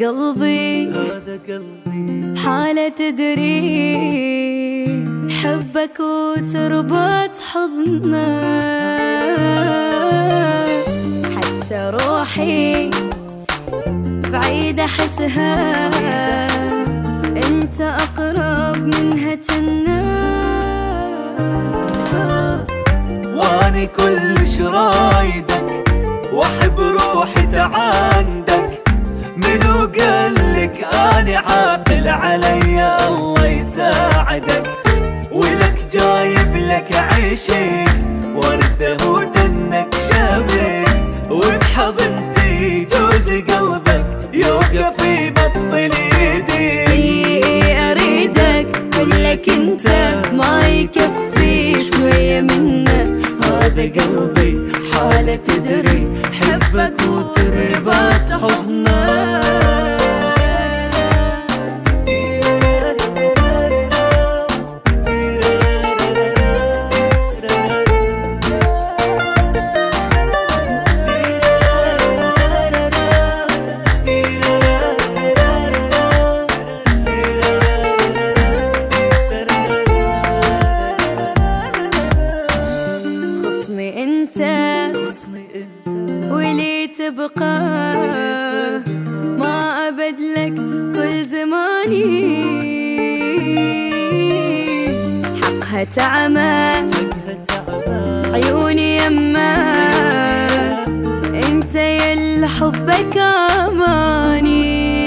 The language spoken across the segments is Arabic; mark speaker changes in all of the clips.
Speaker 1: قلبي حالة تدري حبك وتربط حضنه، حتى روحي بعيد أحسها أنت أقرب منها جنة.
Speaker 2: واني كلش رايدك واحب روحي تعاندك، منو قالك اني عاقل علي الله يساعدك، ولك جايب لك عيشك ورده ودنك شبك، وبحضنتي جوز قلبك يوقف يبطل يدي.
Speaker 1: اريدك كلك انت ما يكفي شوية منه،
Speaker 2: هذا قلبي حالة تدري حبك وتربط حضنه.
Speaker 1: ولي تبقى ما أبدلك كل زماني، حقها تعمى عيوني يما انت يلا حبك اماني.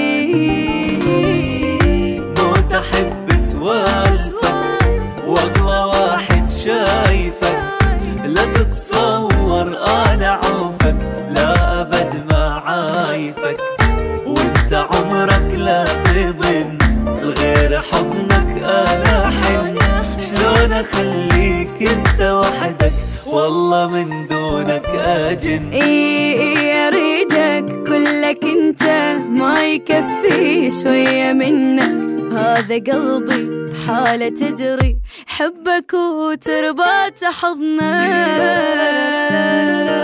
Speaker 2: موت احب سوالفك واغلى واحد شايفك، لا تتصور انا عوفك لا ابد ما عايفك، وانت عمرك لا تظن الغير حضنك انا حن، شلون اخليك انت وحدك والله من دونك اجن.
Speaker 1: اي اريدك كلك انت ما يكفي شوية منك، هذا قلبي بحالة تدري حبك وتربط حضنه.